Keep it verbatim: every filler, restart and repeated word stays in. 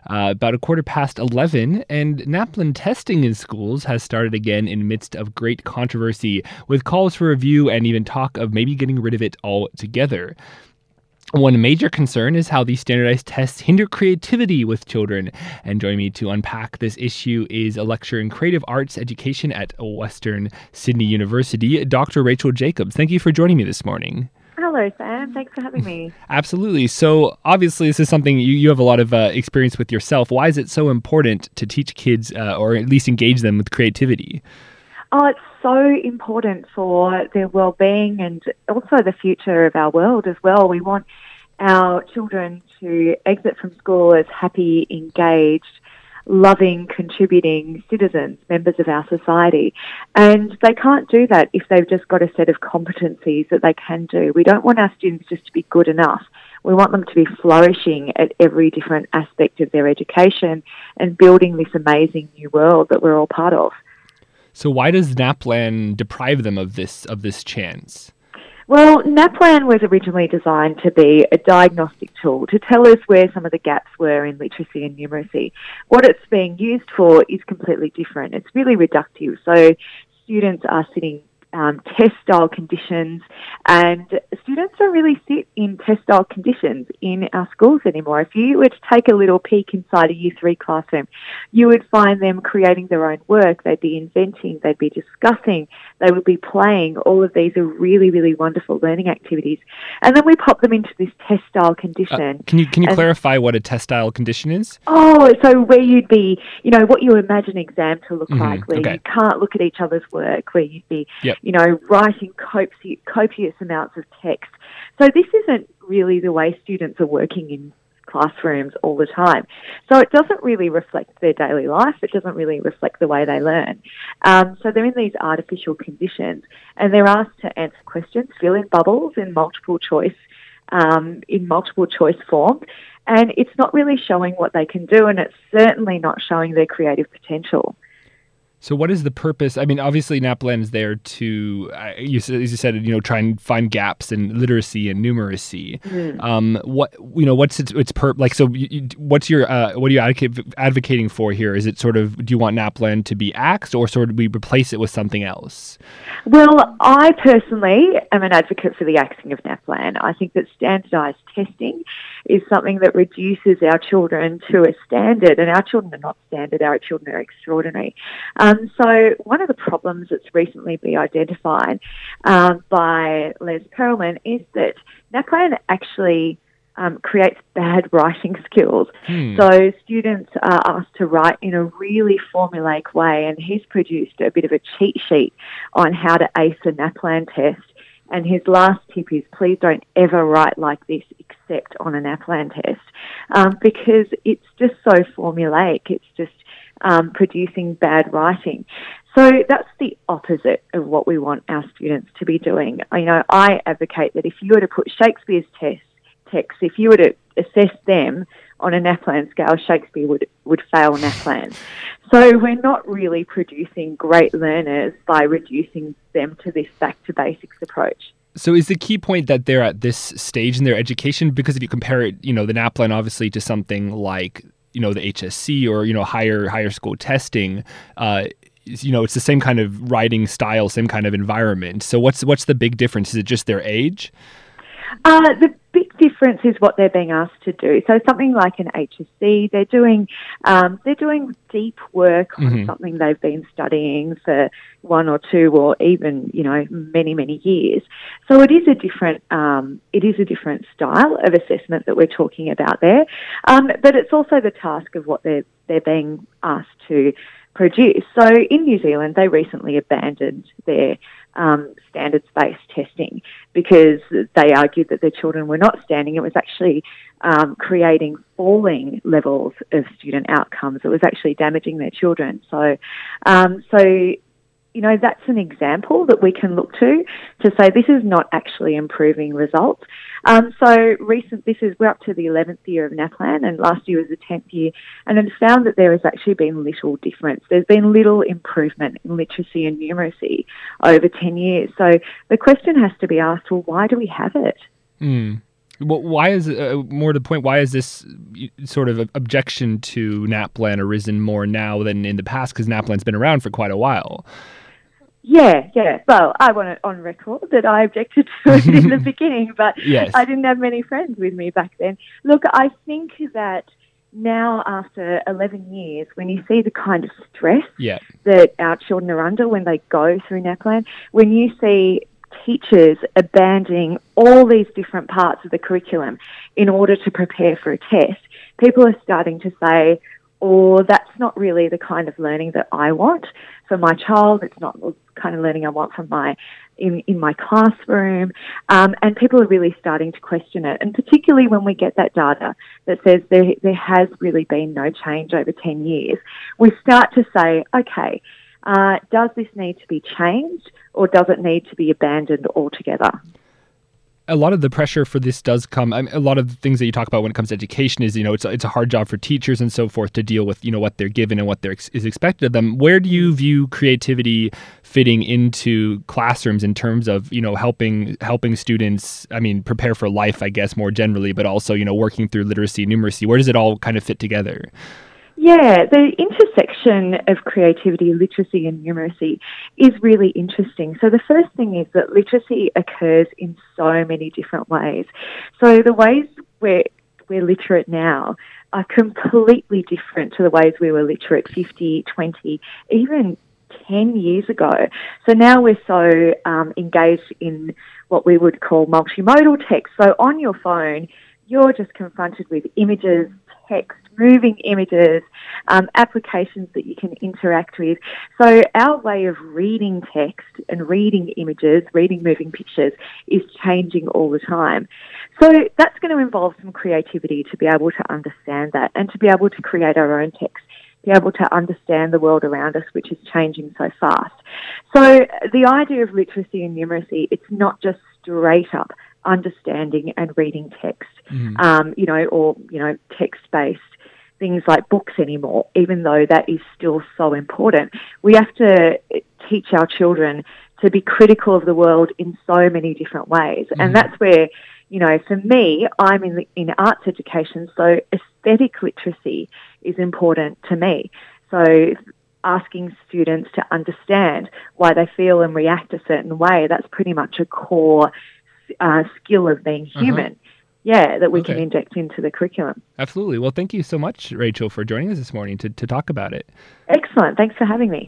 uh, about a quarter past eleven, and NAPLAN testing in schools has started again in midst of great controversy, with calls for review and even talk of maybe getting rid of it altogether. One major concern is how these standardized tests hinder creativity with children. And joining me to unpack this issue is a lecturer in creative arts education at Western Sydney University, Doctor Rachel Jacobs. Thank you for joining me this morning. Hello, Sam. Thanks for having me. Absolutely. So obviously this is something you, you have a lot of uh, experience with yourself. Why is it so important to teach kids uh, or at least engage them with creativity? Oh, it's so important for their well-being and also the future of our world as well. We want our children to exit from school as happy, engaged, loving, contributing citizens, members of our society. And they can't do that if they've just got a set of competencies that they can do. We don't want our students just to be good enough. We want them to be flourishing at every different aspect of their education and building this amazing new world that we're all part of. So why does NAPLAN deprive them of this of this chance? Well, NAPLAN was originally designed to be a diagnostic tool to tell us where some of the gaps were in literacy and numeracy. What it's being used for is completely different. It's really reductive. So students are sitting um, test-style conditions, and students don't really sit in test-style conditions in our schools anymore. If you were to take a little peek inside a Year three classroom, you would find them creating their own work. They'd be inventing, they'd be discussing, they would be playing. All of these are really, really wonderful learning activities. And then we pop them into this test-style condition. Uh, can you can you and, clarify what a test-style condition is? Oh, so where you'd be, you know, what you imagine an exam to look mm-hmm. like, where okay. you can't look at each other's work, where you'd be, yep. you know, writing copious, copious amounts of text. So this isn't really the way students are working in classrooms all the time. So it doesn't really reflect their daily life. It doesn't really reflect the way they learn. Um, so they're in these artificial conditions, and they're asked to answer questions, fill in bubbles in multiple choice, um, in multiple choice form. And it's not really showing what they can do, and it's certainly not showing their creative potential. So what is the purpose? I mean, obviously NAPLAN is there to, uh, you, as you said, you know, try and find gaps in literacy and numeracy. Mm. Um, what you know, what's its, its per like? So, you, what's your uh, what are you advocate, advocating for here? Is it sort of, do you want NAPLAN to be axed, or sort of we replace it with something else? Well, I personally am an advocate for the axing of NAPLAN. I think that standardised testing is something that reduces our children to a standard, and our children are not standard. Our children are extraordinary. Um, so one of the problems that's recently been identified um, by Les Perelman is that NAPLAN actually um, creates bad writing skills. Hmm. So students are asked to write in a really formulaic way, and he's produced a bit of a cheat sheet on how to ace a NAPLAN test. And his last tip is, please don't ever write like this except on a NAPLAN test, um, because it's just so formulaic. It's just um, producing bad writing. So that's the opposite of what we want our students to be doing. You know, I advocate that if you were to put Shakespeare's test, text, if you were to assess them on a NAPLAN scale, Shakespeare would, would fail NAPLAN. So we're not really producing great learners by reducing them to this back-to-basics approach. So is the key point that they're at this stage in their education? Because if you compare it, you know, the NAPLAN obviously to something like, you know, the H S C or, you know, higher higher school testing, uh, you know, it's the same kind of writing style, same kind of environment. So what's what's the big difference? Is it just their age? Uh, the big difference is what they're being asked to do. So something like an H S C, they're doing um, they're doing deep work on mm-hmm. something they've been studying for one or two or even, you know, many, many years. So it is a different um, it is a different style of assessment that we're talking about there. Um, but it's also the task of what they're they're being asked to produce. So in New Zealand, they recently abandoned their um, standards-based testing because they argued that their children were not standing. It was actually um, creating falling levels of student outcomes. It was actually damaging their children. So, um, so you know, that's an example that we can look to to say this is not actually improving results. Um, so recent, this is, we're up to the eleventh year of NAPLAN, and last year was the tenth year, and it's found that there has actually been little difference. There's been little improvement in literacy and numeracy over ten years. So the question has to be asked, well, why do we have it? Mm. Well, why is uh, more to the point? Why is this sort of objection to NAPLAN arisen more now than in the past? Because NAPLAN's been around for quite a while. Yeah, yeah. Well, I want it on record that I objected to it in the beginning, but yes. I didn't have many friends with me back then. Look, I think that now, after eleven years, when you see the kind of stress yeah. that our children are under when they go through NAPLAN, when you see teachers abandoning all these different parts of the curriculum in order to prepare for a test, people are starting to say, oh, that's not really the kind of learning that I want for my child. It's not the kind of learning I want from my in, in my classroom. Um, and people are really starting to question it. And particularly when we get that data that says there, there has really been no change over ten years, we start to say, okay, uh, does this need to be changed or does it need to be abandoned altogether? A lot of the pressure for this does come. I mean, a lot of the things that you talk about when it comes to education is, you know, it's it's a hard job for teachers and so forth to deal with, you know, what they're given and what there is expected of them. Where do you view creativity fitting into classrooms in terms of, you know, helping helping students, I mean, prepare for life, I guess, more generally, but also, you know, working through literacy, numeracy? Where does it all kind of fit together? Yeah, the intersection of creativity, literacy and numeracy is really interesting. So the first thing is that literacy occurs in so many different ways. So the ways we're, we're literate now are completely different to the ways we were literate fifty, twenty, even ten years ago. So now we're so um, engaged in what we would call multimodal text. So on your phone, you're just confronted with images, text, moving images, um, applications that you can interact with. So our way of reading text and reading images, reading moving pictures is changing all the time. So that's going to involve some creativity to be able to understand that and to be able to create our own text, be able to understand the world around us, which is changing so fast. So the idea of literacy and numeracy, it's not just straight up understanding and reading text, mm. um, you know, or, you know, text-based things like books anymore, even though that is still so important. We have to teach our children to be critical of the world in so many different ways. Mm. And that's where, you know, for me, I'm in, the, in arts education, so aesthetic literacy is important to me. So asking students to understand why they feel and react a certain way, that's pretty much a core uh, skill of being human. Uh-huh. Yeah, that we okay. can inject into the curriculum. Absolutely. Well, thank you so much, Rachel, for joining us this morning to, to talk about it. Excellent. Thanks for having me.